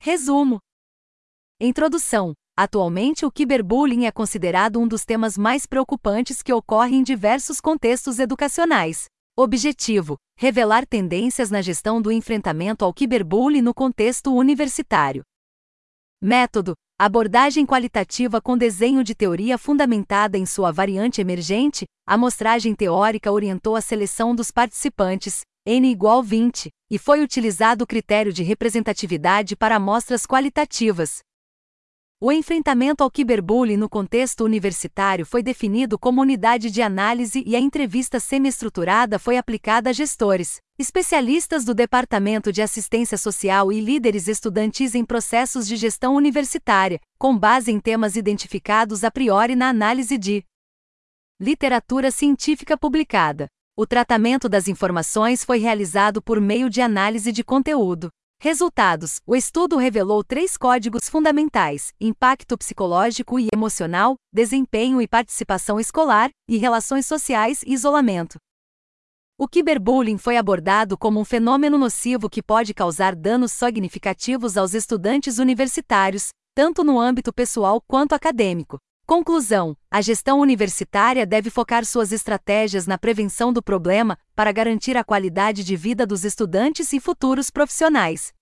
Resumo. Introdução. Atualmente, o cyberbullying é considerado um dos temas mais preocupantes que ocorre em diversos contextos educacionais. Objetivo: revelar tendências na gestão do enfrentamento ao cyberbullying no contexto universitário. Método: abordagem qualitativa com desenho de teoria fundamentada em sua variante emergente. A amostragem teórica orientou a seleção dos participantes, N igual 20, e foi utilizado o critério de representatividade para amostras qualitativas. O enfrentamento ao cyberbullying no contexto universitário foi definido como unidade de análise e a entrevista semi-estruturada foi aplicada a gestores, especialistas do Departamento de Assistência Social e líderes estudantis em processos de gestão universitária, com base em temas identificados a priori na análise de literatura científica publicada. O tratamento das informações foi realizado por meio de análise de conteúdo. Resultados: o estudo revelou 3 códigos fundamentais: impacto psicológico e emocional, desempenho e participação escolar, e relações sociais e isolamento. O cyberbullying foi abordado como um fenômeno nocivo que pode causar danos significativos aos estudantes universitários, tanto no âmbito pessoal quanto acadêmico. Conclusão: a gestão universitária deve focar suas estratégias na prevenção do problema, para garantir a qualidade de vida dos estudantes e futuros profissionais.